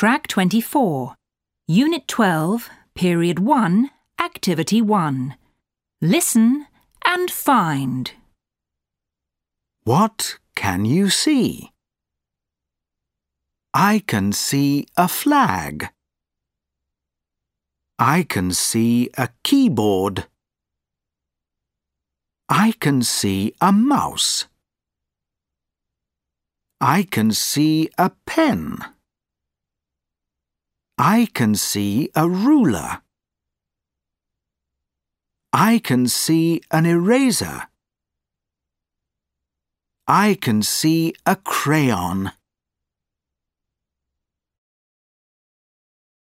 Track 24, Unit 12, Period 1, Activity 1. Listen and find. What can you see? I can see a flag. I can see a keyboard. I can see a mouse. I can see a pen. I can see a ruler. I can see an eraser. I can see a crayon.